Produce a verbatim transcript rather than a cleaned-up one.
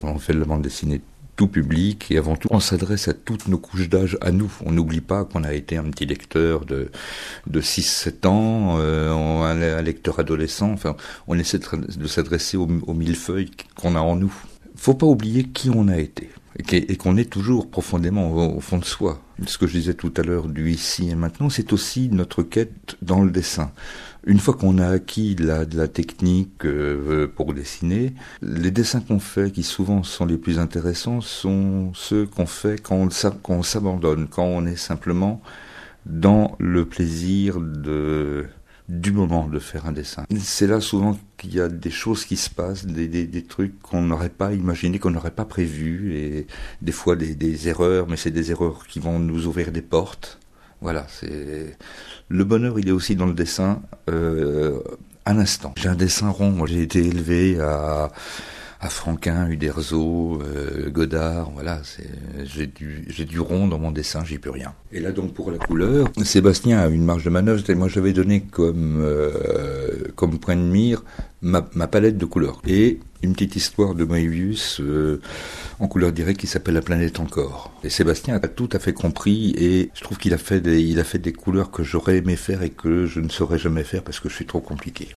On fait de la bande dessinée tout public et avant tout on s'adresse à toutes nos couches d'âge, à nous. On n'oublie pas qu'on a été un petit lecteur de, de six sept ans, euh, un lecteur adolescent, enfin on essaie de, de s'adresser aux, aux millefeuilles qu'on a en nous. Faut pas oublier qui on a été et qu'on est toujours profondément au, au fond de soi. Ce que je disais tout à l'heure du ici et maintenant, c'est aussi notre quête dans le dessin. Une fois qu'on a acquis la, la technique euh, pour dessiner, les dessins qu'on fait, qui souvent sont les plus intéressants, sont ceux qu'on fait quand on, quand on s'abandonne, quand on est simplement dans le plaisir de... du moment de faire un dessin. C'est là souvent qu'il y a des choses qui se passent, des, des, des trucs qu'on n'aurait pas imaginé, qu'on n'aurait pas prévu, et des fois des, des erreurs, mais c'est des erreurs qui vont nous ouvrir des portes. Voilà, c'est le bonheur, il est aussi dans le dessin, euh, à l'instant. J'ai un dessin rond, moi j'ai été élevé à... à Franquin, Uderzo, euh, Godard, voilà, c'est, j'ai du, j'ai du rond dans mon dessin, j'y peux rien. Et là donc pour la couleur, Sébastien a une marge de manœuvre, moi j'avais donné comme, euh, comme point de mire ma, ma palette de couleurs. Et une petite histoire de Moebius euh, en couleur directe qui s'appelle La planète encore. Et Sébastien a tout à fait compris et je trouve qu'il a fait des, il a fait des couleurs que j'aurais aimé faire et que je ne saurais jamais faire parce que je suis trop compliqué.